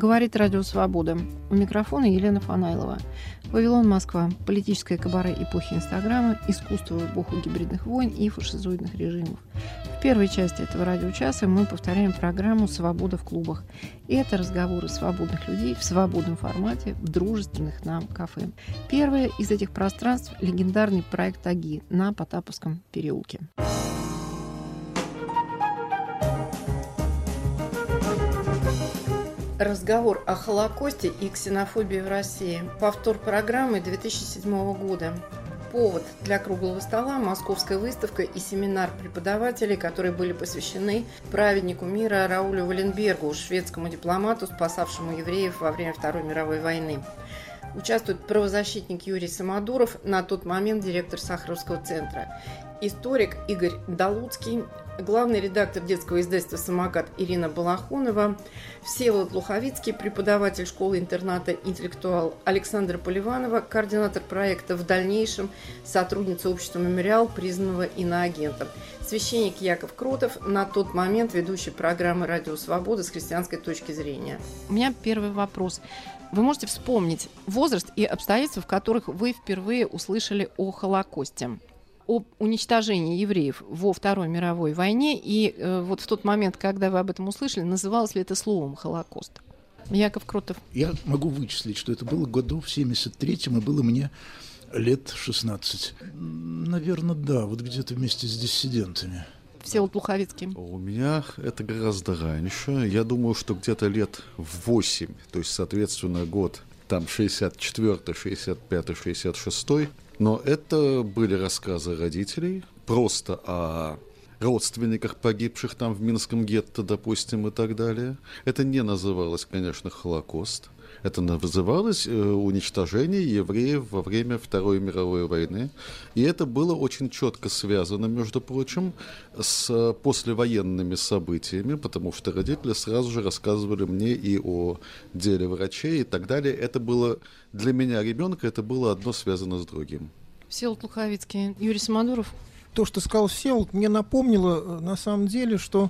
Говорит Радио Свобода. У микрофона Елена Фанайлова. Вавилон, Москва. Политическое кабаре эпохи Инстаграма, искусство в эпоху гибридных войн и фашизоидных режимов. В первой части этого радиочаса мы повторяем программу «Свобода в клубах». И это разговоры свободных людей в свободном формате, в дружественных нам кафе. Первое из этих пространств – легендарный проект «Аги» на Потаповском переулке. Разговор о Холокосте и ксенофобии в России. Повтор программы 2007 года. Повод для круглого стола – московская выставка и семинар преподавателей, которые были посвящены праведнику мира Раулю Валенбергу, шведскому дипломату, спасавшему евреев во время Второй мировой войны. Участвует правозащитник Юрий Самодуров, на тот момент директор Сахаровского центра, историк Игорь Долуцкий, главный редактор детского издательства «Самокат» Ирина Балахонова, Всеволод Луховицкий, преподаватель школы-интерната «Интеллектуал» Александра Поливанова, координатор проекта «В дальнейшем», сотрудница общества «Мемориал», признанного иноагентом, священник Яков Кротов, на тот момент ведущий программы «Радио Свобода» с христианской точки зрения. У меня первый вопрос. Вы можете вспомнить возраст и обстоятельства, в которых вы впервые услышали о Холокосте, об уничтожении евреев во Второй мировой войне, и вот в тот момент, когда вы об этом услышали, называлось ли это словом «Холокост»? Яков Кротов. Я могу вычислить, что это было году в 73-м, и было мне лет 16. Наверное, да, вот где-то вместе с диссидентами. Всеволод Луховицкий. У меня это гораздо раньше. Я думаю, что где-то лет в 8, то есть, соответственно, год там 64-й, 65-й, 66-й. Но это были рассказы родителей просто о родственниках погибших там в Минском гетто, допустим, и так далее. Это не называлось, конечно, Холокост. Это называлось уничтожение евреев во время Второй мировой войны. И это было очень четко связано, между прочим, с послевоенными событиями, потому что родители сразу же рассказывали мне и о деле врачей и так далее. Это было для меня, ребенка, это было одно связано с другим. Всеволод Луховицкий. Юрий Самодуров. То, что сказал Всеволод, мне напомнило на самом деле, что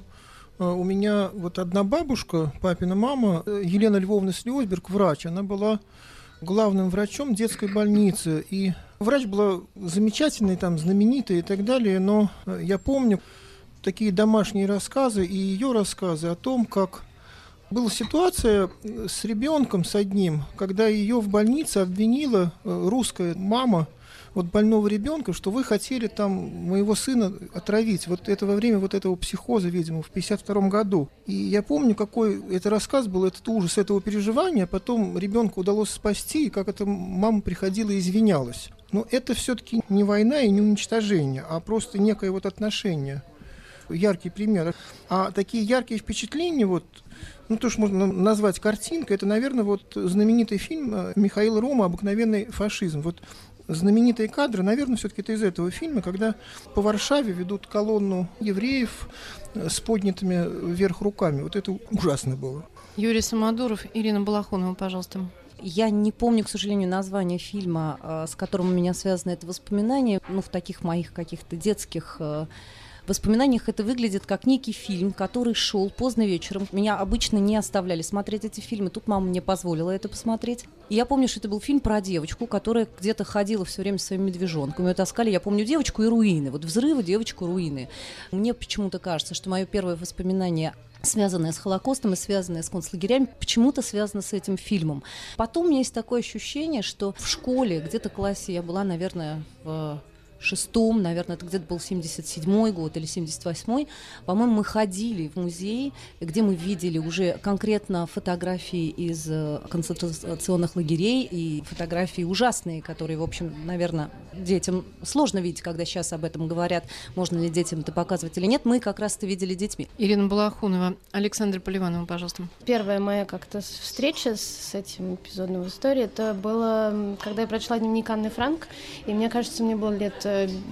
у меня вот одна бабушка, папина мама, Елена Львовна Слиосберг, врач. Она была главным врачом детской больницы. И врач была замечательной, там, знаменитой и так далее. Но я помню такие домашние рассказы и ее рассказы о том, как была ситуация с ребенком, с одним, когда ее в больнице обвинила русская мама вот больного ребенка, что вы хотели там моего сына отравить. Вот это во время вот этого психоза, видимо, в 1952 году. И я помню, какой это рассказ был, этот ужас этого переживания. Потом ребенка удалось спасти, и как эта мама приходила и извинялась. Но это все-таки не война и не уничтожение, а просто некое вот отношение. Яркий пример. А такие яркие впечатления, вот, ну, то, что можно назвать картинкой, это, наверное, вот знаменитый фильм Михаила Рома «Обыкновенный фашизм». Вот знаменитые кадры, наверное, все-таки это из этого фильма, когда по Варшаве ведут колонну евреев с поднятыми вверх руками. Вот это ужасно было. Юрий Самодуров, Ирина Балахонова, пожалуйста. Я не помню, к сожалению, название фильма, с которым у меня связано это воспоминание. Ну, в таких моих каких-то детских воспоминаниях это выглядит как некий фильм, который шел поздно вечером. Меня обычно не оставляли смотреть эти фильмы. Тут мама мне позволила это посмотреть. И я помню, что это был фильм про девочку, которая где-то ходила все время со своими медвежонками. Ее таскали, я помню, девочку и руины. Вот взрывы, девочку, руины. Мне почему-то кажется, что мое первое воспоминание, связанное с Холокостом и связанное с концлагерями, почему-то связано с этим фильмом. Потом у меня есть такое ощущение, что в школе, где-то в классе, я была, наверное, в 6-м, наверное, это где-то был 77-й год или 78-й, по-моему, мы ходили в музей, где мы видели уже конкретно фотографии из концентрационных лагерей и фотографии ужасные, которые, в общем, наверное, детям сложно видеть, когда сейчас об этом говорят, можно ли детям это показывать или нет. Мы как раз это видели детьми. Ирина Балахонова, Александра Поливанова, пожалуйста. Первая моя как-то встреча с этим эпизодом в истории, это было, когда я прочла дневник Анны Франк, и мне кажется, мне было лет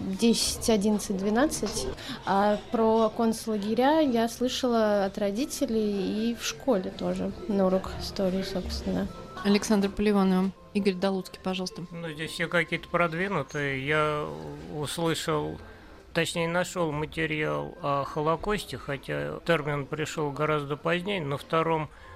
10, 11, 12. А про концлагеря я слышала от родителей и в школе тоже, на уроках истории, собственно. Александра Поливанова. Игорь Долуцкий, пожалуйста. Ну, здесь все какие-то продвинутые. Я услышал, точнее, нашел материал о Холокосте, хотя термин пришел гораздо позднее, на втором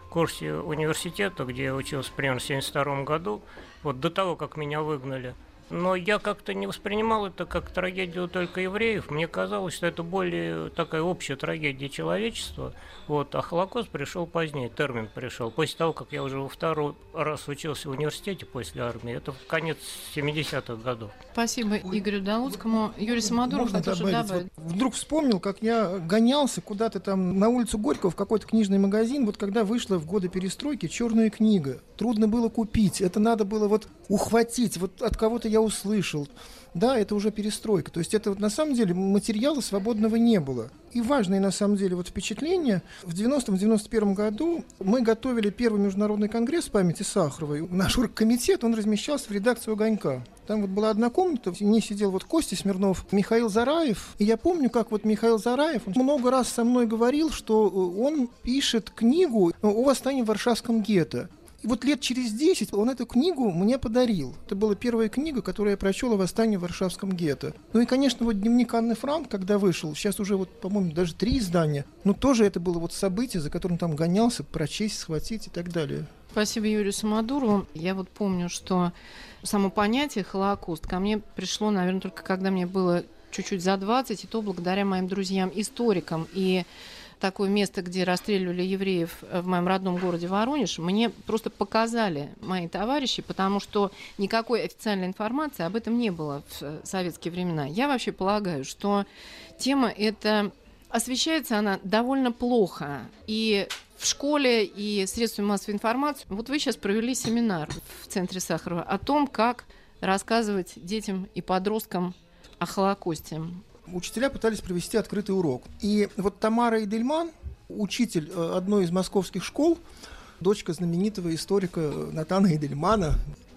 курсе университета, где я учился примерно в 1972 году, вот до того, как меня выгнали. Но я как-то не воспринимал это как трагедию только евреев. Мне казалось, что это более такая общая трагедия человечества. Вот. А Холокост пришел позднее, термин пришел. После того, как я уже во второй раз учился в университете после армии. Это конец 70-х годов. Спасибо Игорю Долуцкому. Юрий Самодуров хотел добавить. Вот вдруг вспомнил, как я гонялся куда-то там на улицу Горького в какой-то книжный магазин, вот когда вышла в годы перестройки «Черная книга». Трудно было купить, это надо было вот ухватить, вот от кого-то я услышал. Да, это уже перестройка. То есть это вот на самом деле материала свободного не было. И важное на самом деле вот впечатление. В 90-91 году мы готовили первый международный конгресс памяти Сахаровой. Наш оргкомитет, он размещался в редакции «Огонька». Там вот была одна комната, в ней сидел вот Костя Смирнов, Михаил Зараев. И я помню, как вот Михаил Зараев, он много раз со мной говорил, что он пишет книгу о восстании в Варшавском гетто. И вот лет через 10 он эту книгу мне подарил. Это была первая книга, которую я прочел о восстании в Варшавском гетто. Ну и, конечно, вот дневник Анны Франк, когда вышел, сейчас уже, вот, по-моему, даже 3 издания, но тоже это было вот событие, за которым там гонялся, прочесть, схватить и так далее. Спасибо Юрию Самодурову. Я вот помню, что само понятие «Холокост» ко мне пришло, наверное, только когда мне было чуть-чуть за 20, и то благодаря моим друзьям-историкам. И такое место, где расстреливали евреев в моем родном городе Воронеж, мне просто показали мои товарищи, потому что никакой официальной информации об этом не было в советские времена. Я вообще полагаю, что тема эта освещается она довольно плохо. И в школе, и средствами массовой информации. Вот вы сейчас провели семинар в Центре Сахарова о том, как рассказывать детям и подросткам о Холокосте. Учителя пытались провести открытый урок. И вот Тамара Эдельман, учитель одной из московских школ, дочка знаменитого историка Натана Эдельмана,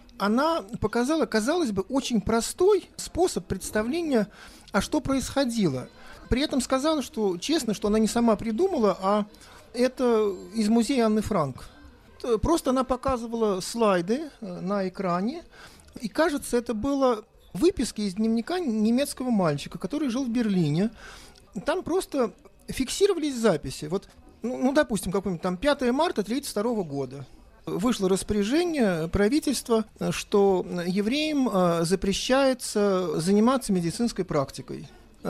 она показала, казалось бы, очень простой способ представления, а что происходило. При этом сказала, что честно, что она не сама придумала, а это из музея Анны Франк. Просто она показывала слайды на экране, и, кажется, это было выписки из дневника немецкого мальчика, который жил в Берлине. Там просто фиксировались записи. Вот, допустим, какой-нибудь там 5 марта 1932 года. Вышло распоряжение правительства, что евреям запрещается заниматься медицинской практикой.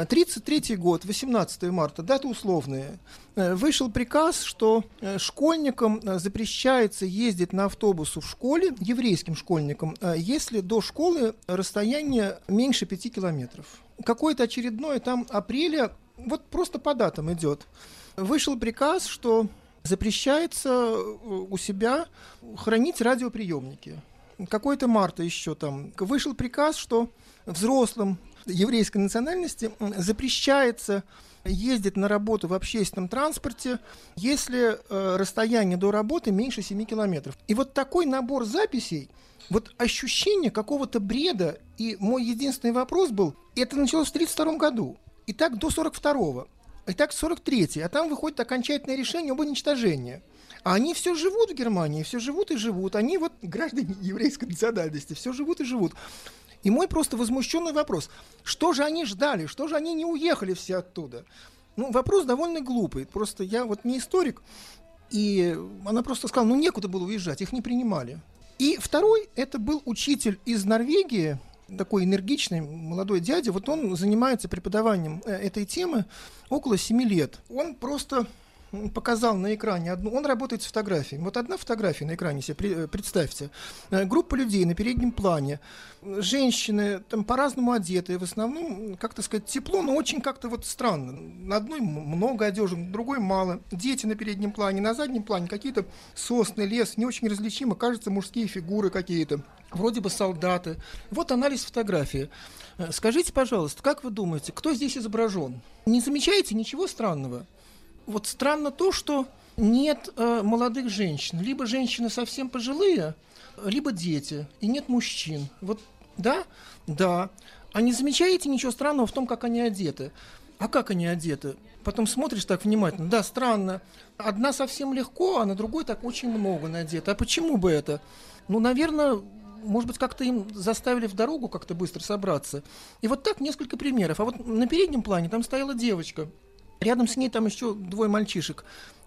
1933 год, 18 марта, даты условные. Вышел приказ, что школьникам запрещается ездить на автобусу в школе, еврейским школьникам, если до школы расстояние меньше 5 километров. Какое-то очередное там апреля, вот просто по датам идет. Вышел приказ, что запрещается у себя хранить радиоприемники. Какой-то марта еще там. Вышел приказ, что взрослым еврейской национальности запрещается ездить на работу в общественном транспорте, если расстояние до работы меньше 7 километров. И вот такой набор записей, вот ощущение какого-то бреда, и мой единственный вопрос был, это началось в 1932 году, и так до 1942-го, и так 1943, а там выходит окончательное решение об уничтожении. А они все живут в Германии, все живут и живут, они вот граждане еврейской национальности, все живут и живут. И мой просто возмущенный вопрос, что же они ждали, что же они не уехали все оттуда? Вопрос довольно глупый, просто я вот не историк, и она просто сказала, некуда было уезжать, их не принимали. И второй, это был учитель из Норвегии, такой энергичный молодой дядя, вот он занимается преподаванием этой темы около 7 лет. Он просто показал на экране одну, он работает с фотографией. Вот одна фотография на экране, себе представьте. Группа людей на переднем плане. Женщины там по-разному одетые, в основном, как-то сказать, тепло, но очень как-то вот странно. На одной много одежды, на другой мало. Дети на переднем плане, на заднем плане какие-то сосны, лес, не очень различимо, кажется, мужские фигуры какие-то. Вроде бы солдаты. Вот анализ фотографии. Скажите, пожалуйста, как вы думаете, кто здесь изображен? Не замечаете ничего странного? Вот странно то, что нет молодых женщин. Либо женщины совсем пожилые, либо дети. И нет мужчин. Вот, да? Да. А не замечаете ничего странного в том, как они одеты? А как они одеты? Потом смотришь так внимательно. Да, странно. Одна совсем легко, а на другой так очень много надето. А почему бы это? Наверное, может быть, как-то им заставили в дорогу как-то быстро собраться. И вот так несколько примеров. А вот на переднем плане там стояла девочка. Рядом с ней там еще 2 мальчишек.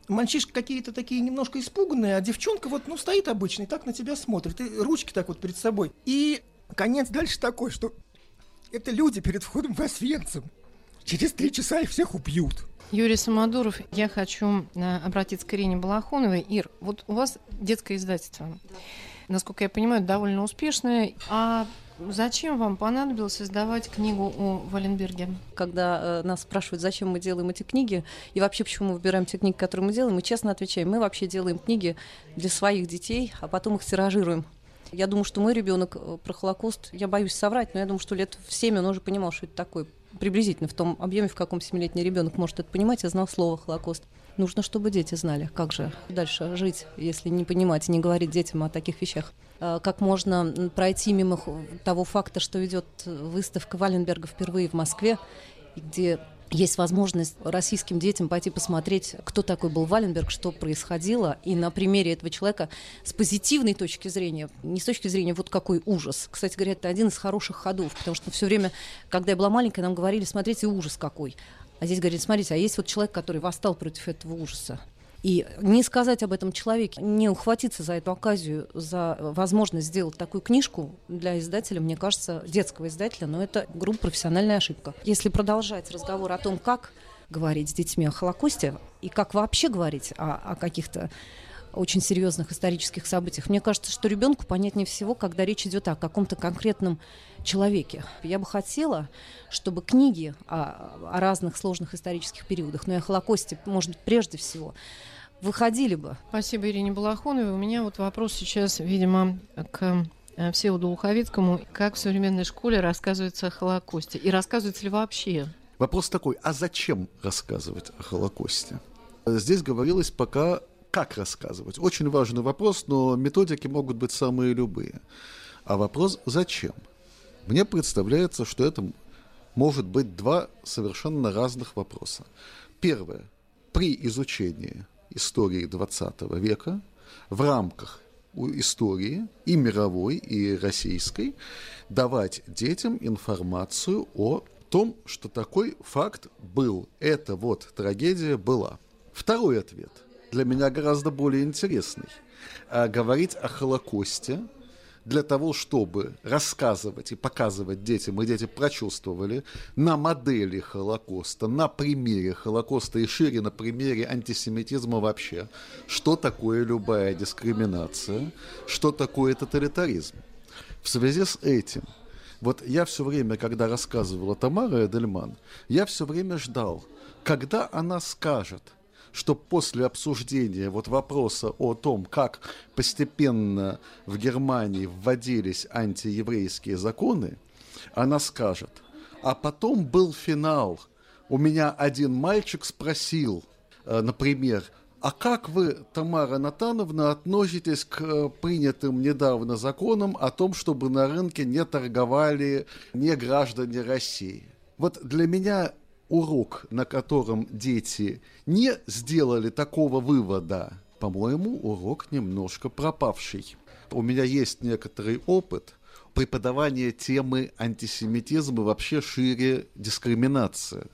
мальчишки какие-то такие немножко испуганные, а девчонка вот, ну, стоит обычно и так на тебя смотрит, и ручки так вот перед собой. И конец дальше такой, что это люди перед входом в Освенцим. Через 3 часа их всех убьют. Юрий Самодуров, я хочу обратиться к Ирине Балахоновой. Ир, вот у вас детское издательство, насколько я понимаю, довольно успешное. А зачем вам понадобилось издавать книгу о Валенберге? Когда нас спрашивают, зачем мы делаем эти книги, и вообще почему мы выбираем те книги, которые мы делаем, мы честно отвечаем, мы вообще делаем книги для своих детей, а потом их тиражируем. Я думаю, что мой ребенок про Холокост, я боюсь соврать, но я думаю, что лет в 7 он уже понимал, что это такое. Приблизительно в том объеме, в каком 7-летний ребенок может это понимать, я знал слово «Холокост». Нужно, чтобы дети знали, как же дальше жить, если не понимать и не говорить детям о таких вещах. Как можно пройти мимо того факта, что идет выставка Валенберга впервые в Москве, где есть возможность российским детям пойти посмотреть, кто такой был Валенберг, что происходило, и на примере этого человека с позитивной точки зрения, не с точки зрения вот какой ужас. Кстати говоря, это один из хороших ходов, потому что все время, когда я была маленькая, нам говорили, смотрите, ужас какой. А здесь говорили, смотрите, а есть вот человек, который восстал против этого ужаса. И не сказать об этом человеке, не ухватиться за эту оказию, за возможность сделать такую книжку для издателя, мне кажется, детского издателя, но это грубо профессиональная ошибка. Если продолжать разговор о том, как говорить с детьми о Холокосте и как вообще говорить о каких-то очень серьезных исторических событиях, мне кажется, что ребенку понятнее всего, когда речь идет о каком-то конкретном человеке. Я бы хотела, чтобы книги о разных сложных исторических периодах, но и о Холокосте, может быть, прежде всего, выходили бы. Спасибо Ирине Балахоновой. У меня вот вопрос сейчас, видимо, к Всеволоду Луховицкому. Как в современной школе рассказывается о Холокосте? И рассказывается ли вообще? Вопрос такой, а зачем рассказывать о Холокосте? Здесь говорилось пока, как рассказывать. Очень важный вопрос, но методики могут быть самые любые. А вопрос зачем? Мне представляется, что это может быть 2 совершенно разных вопроса. Первое. При изучении истории XX века в рамках истории и мировой, и российской давать детям информацию о том, что такой факт был. Эта вот трагедия была. Второй ответ для меня гораздо более интересный. Говорить о Холокосте для того, чтобы рассказывать и показывать детям, и дети прочувствовали на модели Холокоста, на примере Холокоста и шире на примере антисемитизма вообще, что такое любая дискриминация, что такое тоталитаризм. В связи с этим, вот я все время, когда рассказывала Тамара Эдельман, я все время ждал, когда она скажет, что после обсуждения вот вопроса о том, как постепенно в Германии вводились антиеврейские законы, она скажет, а потом был финал. У меня один мальчик спросил, например, а как вы, Тамара Натановна, относитесь к принятым недавно законам о том, чтобы на рынке не торговали не граждане России? Вот для меня урок, на котором дети не сделали такого вывода, по-моему, урок немножко пропавший. У меня есть некоторый опыт преподавания темы антисемитизма и вообще шире дискриминация.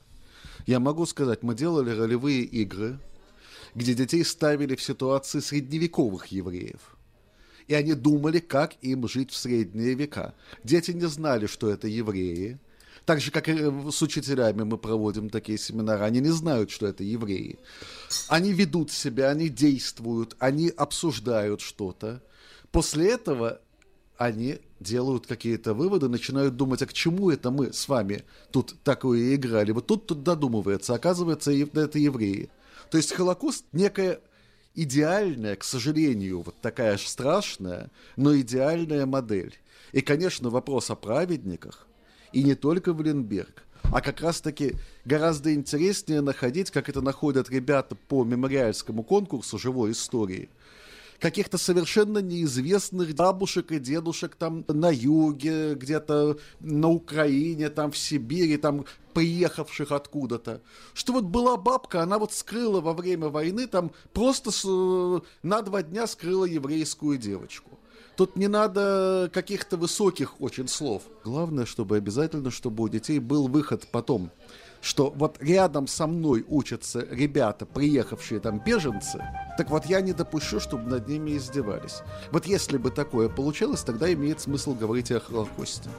Я могу сказать, мы делали ролевые игры, где детей ставили в ситуации средневековых евреев. И они думали, как им жить в средние века. Дети не знали, что это евреи. Так же, как и с учителями мы проводим такие семинары, они не знают, что это евреи. Они ведут себя, они действуют, они обсуждают что-то. После этого они делают какие-то выводы, начинают думать, а к чему это мы с вами тут такое играли. Вот тут додумывается, оказывается, это евреи. То есть Холокост некая идеальная, к сожалению, вот такая же страшная, но идеальная модель. И, конечно, вопрос о праведниках, и не только Валенберг, а как раз-таки гораздо интереснее находить, как это находят ребята по мемориальскому конкурсу живой истории, каких-то совершенно неизвестных бабушек и дедушек там на юге, где-то на Украине, там в Сибири, там приехавших откуда-то. Что вот была бабка, она вот скрыла во время войны, там просто на 2 дня скрыла еврейскую девочку. Тут не надо каких-то высоких очень слов. Главное, чтобы обязательно, чтобы у детей был выход потом, что вот рядом со мной учатся ребята, приехавшие там беженцы, так вот я не допущу, чтобы над ними издевались. Вот если бы такое получалось, тогда имеет смысл говорить о Холокосте.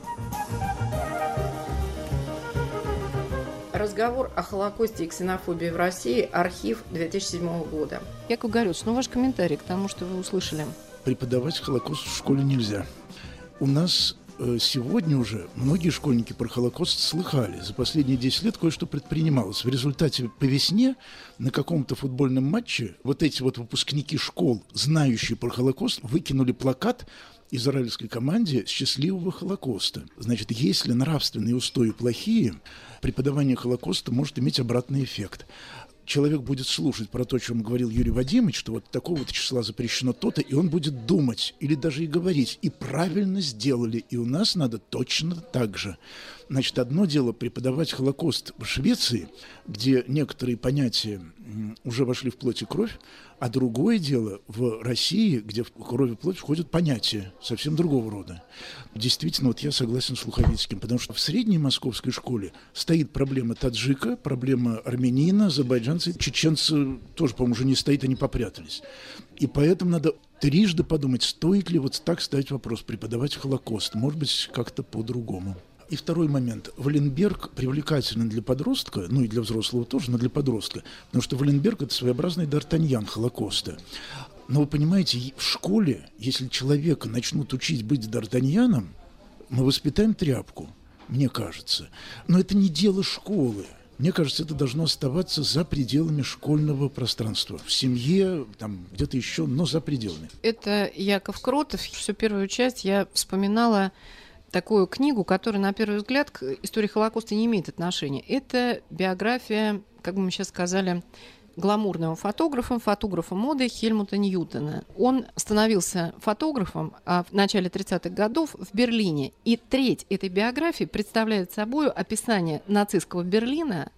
Разговор о Холокосте и ксенофобии в России. Архив 2007 года. Яков Горюц, ваш комментарий к тому, что вы услышали. Преподавать Холокост в школе нельзя. У нас сегодня уже многие школьники про Холокост слыхали. За последние 10 лет кое-что предпринималось. В результате по весне на каком-то футбольном матче вот эти вот выпускники школ, знающие про Холокост, выкинули плакат израильской команде счастливого Холокоста. Значит, если нравственные устои плохие, преподавание Холокоста может иметь обратный эффект. Человек будет слушать про то, о чем говорил Юрий Вадимович, что вот такого-то числа запрещено то-то, и он будет думать или даже и говорить. И правильно сделали. И у нас надо точно так же. Значит, одно дело преподавать Холокост в Швеции, где некоторые понятия уже вошли в плоть и кровь, а другое дело в России, где в кровь и плоть входят понятия совсем другого рода. Действительно, вот я согласен с Луховицким, потому что в средней московской школе стоит проблема таджика, проблема армянина, азербайджанца, чеченцы тоже, по-моему, уже не стоит, они попрятались. И поэтому надо трижды подумать, стоит ли вот так ставить вопрос, преподавать Холокост, может быть, как-то по-другому. И второй момент. Валенберг привлекателен для подростка, ну и для взрослого тоже, но для подростка, потому что Валенберг – это своеобразный Д'Артаньян Холокоста. Но вы понимаете, в школе, если человека начнут учить быть Д'Артаньяном, мы воспитаем тряпку, мне кажется. Но это не дело школы. Мне кажется, это должно оставаться за пределами школьного пространства. В семье, там, где-то еще, но за пределами. Это Яков Кротов. Всю первую часть я вспоминала такую книгу, которая, на первый взгляд, к истории Холокоста не имеет отношения. Это биография, как бы мы сейчас сказали, гламурного фотографа моды Хельмута Ньютона. Он становился фотографом в начале 30-х годов в Берлине. И треть этой биографии представляет собой описание нацистского Берлина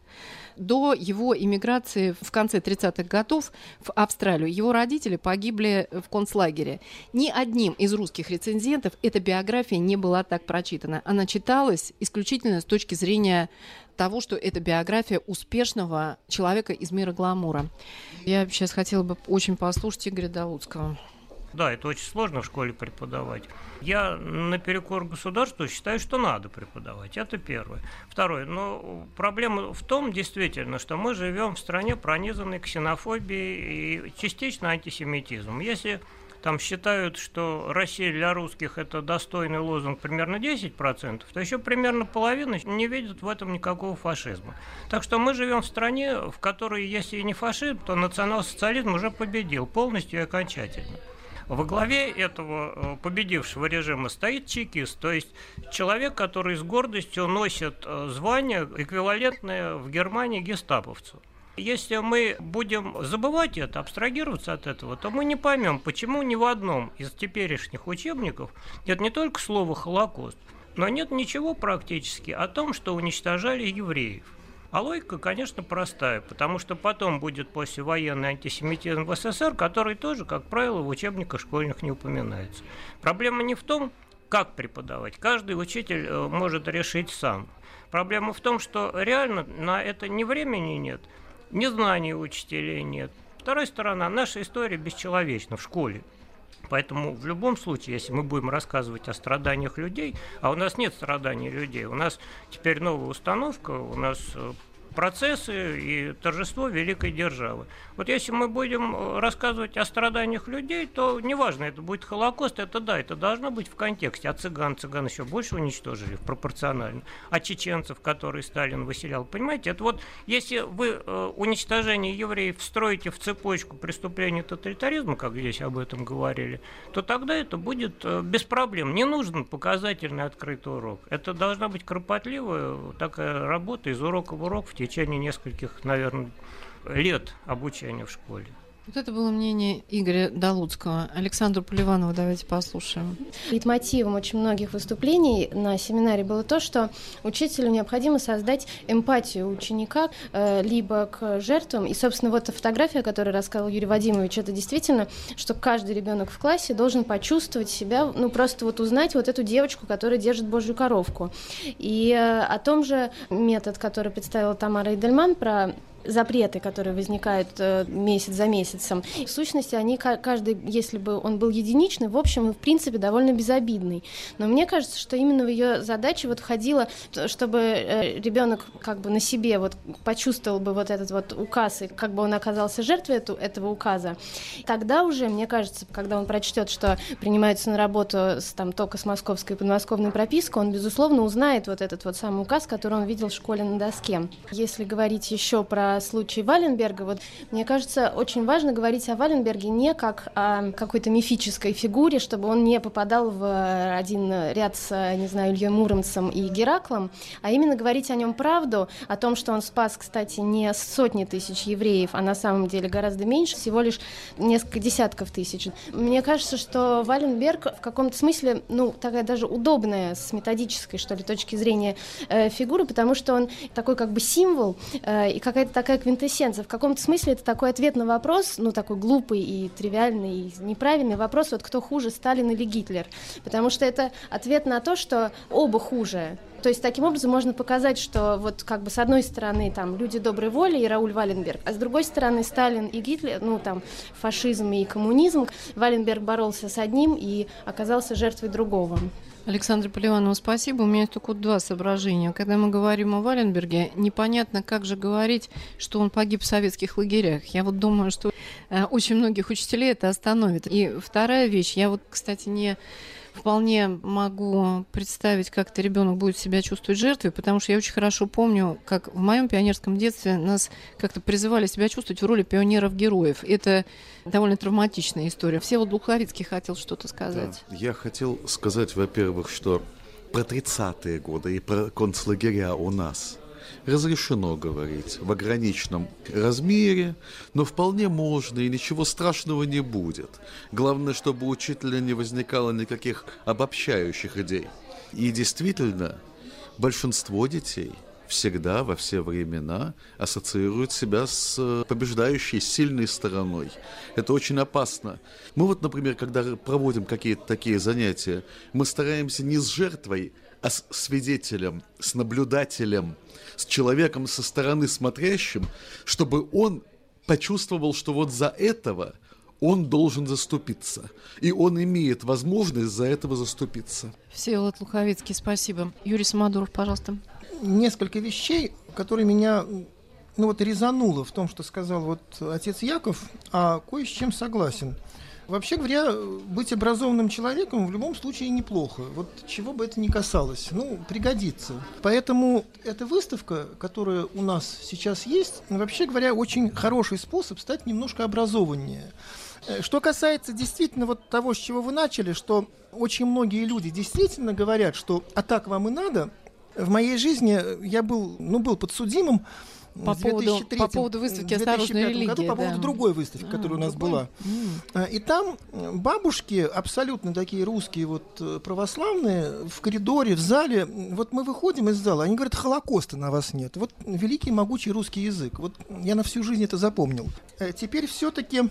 до его эмиграции в конце 30-х годов в Австралию. Его родители погибли в концлагере. Ни одним из русских рецензентов эта биография не была так прочитана. Она читалась исключительно с точки зрения того, что это биография успешного человека из мира гламура. Я сейчас хотела бы очень послушать Игоря Даутского. Да, это очень сложно в школе преподавать. Я наперекор государству считаю, что надо преподавать. Это первое. Второе. Но проблема в том, действительно, что мы живем в стране, пронизанной ксенофобией и частично антисемитизмом. Если там считают, что Россия для русских – это достойный лозунг примерно 10%, то еще примерно половина не видят в этом никакого фашизма. Так что мы живем в стране, в которой, если и не фашизм, то национал-социализм уже победил полностью и окончательно. Во главе этого победившего режима стоит чекист, то есть человек, который с гордостью носит звание, эквивалентное в Германии гестаповцу. Если мы будем забывать это, абстрагироваться от этого, то мы не поймем, почему ни в одном из теперешних учебников нет не только слова «Холокост», но нет ничего практически о том, что уничтожали евреев. А логика, конечно, простая, потому что потом будет послевоенный антисемитизм в СССР, который тоже, как правило, в учебниках школьных не упоминается. Проблема не в том, как преподавать. Каждый учитель может решить сам. Проблема в том, что реально на это ни времени нет, ни знаний у учителей нет. Вторая сторона, наша история бесчеловечна в школе. Поэтому в любом случае, если мы будем рассказывать о страданиях людей, а у нас нет страданий людей, у нас теперь новая установка, у нас процессы и торжество великой державы. Вот если мы будем рассказывать о страданиях людей, то неважно, это будет Холокост, это да, это должно быть в контексте. А цыган еще больше уничтожили пропорционально. А чеченцев, которые Сталин выселял, понимаете, это вот если вы уничтожение евреев встроите в цепочку преступлений тоталитаризма, как здесь об этом говорили, то тогда это будет без проблем. Не нужен показательный открытый урок. Это должна быть кропотливая такая работа из урока в урок в течение нескольких, наверное, лет обучения в школе. Вот это было мнение Игоря Долуцкого. Александру Поливанову давайте послушаем. Лейтмотивом очень многих выступлений на семинаре было то, что учителю необходимо создать эмпатию ученика либо к жертвам. И, собственно, вот эта фотография, о которой рассказал Юрий Вадимович, это действительно, что каждый ребенок в классе должен почувствовать себя, ну, просто вот узнать вот эту девочку, которая держит Божью коровку. И о том же метод, который представила Тамара Эдельман, про запреты, которые возникают месяц за месяцем. В сущности, они каждый, если бы он был единичный, в общем, и в принципе довольно безобидный. Но мне кажется, что именно в ее задачу вот входило, чтобы ребенок как бы на себе вот почувствовал бы вот этот вот указ, и как бы он оказался жертвой этого указа. Тогда уже, мне кажется, когда он прочтет, что принимается на работу только с московской и подмосковной пропиской, он, безусловно, узнает вот этот вот самый указ, который он видел в школе на доске. Если говорить еще про случай Валенберга, вот мне кажется, очень важно говорить о Валенберге не как о какой-то мифической фигуре, чтобы он не попадал в один ряд с, не знаю, Ильей Муромцем и Гераклом, а именно говорить о нем правду, о том, что он спас, кстати, не сотни тысяч евреев, а на самом деле гораздо меньше, всего лишь несколько десятков тысяч. Мне кажется, что Валенберг в каком-то смысле, ну, такая даже удобная с методической, что ли, точки зрения фигура, потому что он такой как бы символ и какая-то такая квинтэссенция. В каком-то смысле это такой ответ на вопрос, ну, такой глупый и тривиальный, и неправильный вопрос, вот кто хуже, Сталин или Гитлер? Потому что это ответ на то, что оба хуже. То есть таким образом можно показать, что вот как бы с одной стороны там люди доброй воли и Рауль Валенберг, а с другой стороны Сталин и Гитлер, ну там фашизм и коммунизм. Валенберг боролся с одним и оказался жертвой другого. Александра Поливанова, спасибо. У меня есть только два соображения. Когда мы говорим о Валенберге, непонятно, как же говорить, что он погиб в советских лагерях. Я вот думаю, что очень многих учителей это остановит. И вторая вещь, я вот, кстати, не вполне могу представить, как этот ребенок будет себя чувствовать жертвой, потому что я очень хорошо помню, как в моем пионерском детстве нас как-то призывали себя чувствовать в роли пионеров-героев. Это довольно травматичная история. Всеволод Луховицкий хотел что-то сказать. Да. Я хотел сказать, во-первых, что про 30-е годы и про концлагеря у нас разрешено говорить в ограниченном размере, но вполне можно, и ничего страшного не будет. Главное, чтобы у учителя не возникало никаких обобщающих идей. И действительно, большинство детей всегда, во все времена ассоциируют себя с побеждающей, сильной стороной. Это очень опасно. Мы вот, например, когда проводим какие-то такие занятия, мы стараемся не с жертвой, а с свидетелем, с наблюдателем, с человеком со стороны смотрящим, чтобы он почувствовал, что вот за этого он должен заступиться. И он имеет возможность за этого заступиться. Всеволод Луховицкий, спасибо. Юрий Самодуров, пожалуйста. Несколько вещей, которые меня резануло в том, что сказал вот отец Яков, а кое с чем согласен. Вообще говоря, быть образованным человеком в любом случае неплохо. Вот чего бы это ни касалось, пригодится. Поэтому эта выставка, которая у нас сейчас есть, вообще говоря, очень хороший способ стать немножко образованнее. Что касается действительно вот того, с чего вы начали, что очень многие люди действительно говорят, что «а так вам и надо». В моей жизни я был подсудимым по поводу выставки «Осторожная религия», году, по поводу другой выставки, которая у нас была. И там бабушки, абсолютно такие русские, православные, в коридоре, в зале, вот мы выходим из зала, они говорят, Холокоста на вас нет. Вот великий, могучий русский язык. Вот я на всю жизнь это запомнил. Теперь все-таки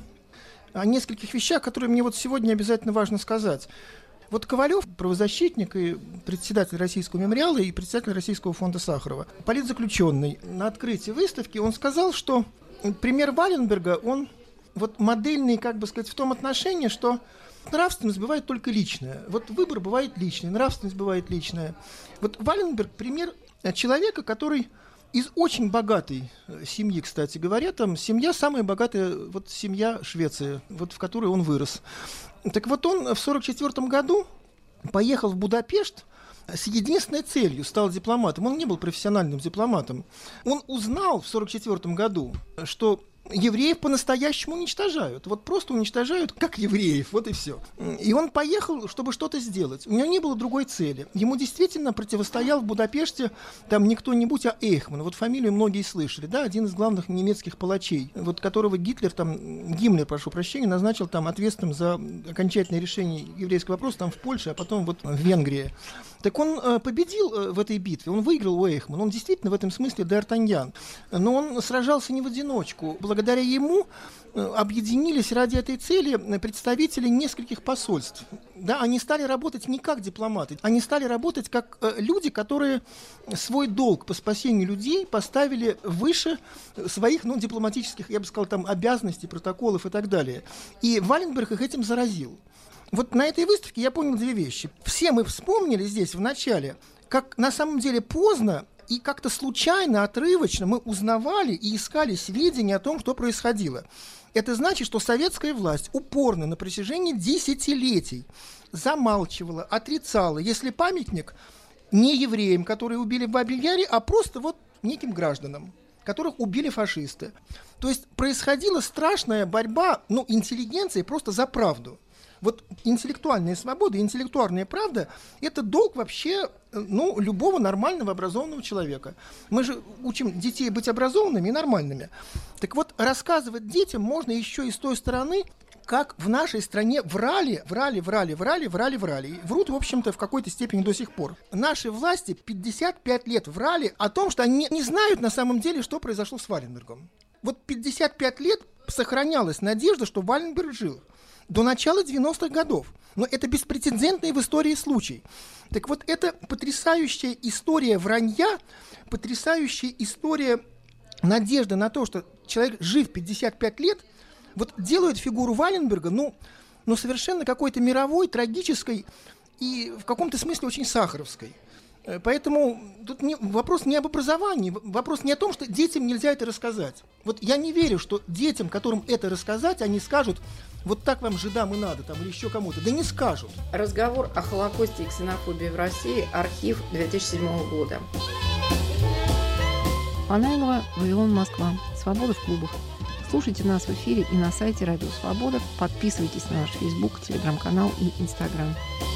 о нескольких вещах, которые мне вот сегодня обязательно важно сказать. Вот Ковалев, правозащитник и председатель Российского мемориала и председатель Российского фонда Сахарова, политзаключенный, на открытии выставки, он сказал, что пример Валенберга, он модельный, в том отношении, что нравственность бывает только личная. Вот выбор бывает личный, нравственность бывает личная. Вот Валенберг пример человека, который из очень богатой семьи, кстати говоря, там семья самая богатая, семья Швеции, в которой он вырос. Так вот он в 1944 году поехал в Будапешт с единственной целью, стал дипломатом. Он не был профессиональным дипломатом. Он узнал в 1944 году, что евреев по-настоящему уничтожают. Вот просто уничтожают, как евреев, вот и все. И он поехал, чтобы что-то сделать. У него не было другой цели. Ему действительно противостоял в Будапеште там не кто-нибудь, а Эйхман. Вот фамилию многие слышали, да, один из главных немецких палачей, вот которого Гиммлер, прошу прощения, назначил там ответственным за окончательное решение еврейского вопроса там в Польше, а потом вот в Венгрии. Так он победил в этой битве, он выиграл у Эйхмана, он действительно в этом смысле д'Артаньян. Но он сражался не в одиночку. Благодаря ему объединились ради этой цели представители нескольких посольств. Да, они стали работать не как дипломаты, они стали работать как люди, которые свой долг по спасению людей поставили выше своих, дипломатических, я бы сказал, там, обязанностей, протоколов и так далее. И Валенберг их этим заразил. Вот на этой выставке я понял две вещи. Все мы вспомнили здесь в начале, как на самом деле поздно и как-то случайно, отрывочно мы узнавали и искали сведения о том, что происходило. Это значит, что советская власть упорно на протяжении десятилетий замалчивала, отрицала, если памятник не евреям, которые убили в Бабьем Яре, а просто вот неким гражданам, которых убили фашисты. То есть происходила страшная борьба, интеллигенции просто за правду. Вот интеллектуальная свобода, интеллектуальная правда – это долг вообще любого нормального образованного человека. Мы же учим детей быть образованными и нормальными. Так вот, рассказывать детям можно еще и с той стороны, как в нашей стране врали. И врут, в общем-то, в какой-то степени до сих пор. Наши власти 55 лет врали о том, что они не знают на самом деле, что произошло с Валенбергом. Вот 55 лет сохранялась надежда, что Валенберг жил. До начала 90-х годов. Но это беспрецедентный в истории случай. Так вот, это потрясающая история вранья, потрясающая история надежды на то, что человек, жив 55 лет, вот делает фигуру Валенберга, совершенно какой-то мировой, трагической и в каком-то смысле очень сахаровской. Поэтому тут вопрос не об образовании, вопрос не о том, что детям нельзя это рассказать. Вот я не верю, что детям, которым это рассказать, они скажут: вот так вам, жидам, и надо, там, или еще кому-то. Да не скажут. Разговор о Холокосте и ксенофобии в России. Архив 2007 года. Панаилова, Вавилон, Москва. Свобода в клубах. Слушайте нас в эфире и на сайте Радио Свобода. Подписывайтесь на наш Facebook, Телеграм-канал и Инстаграм.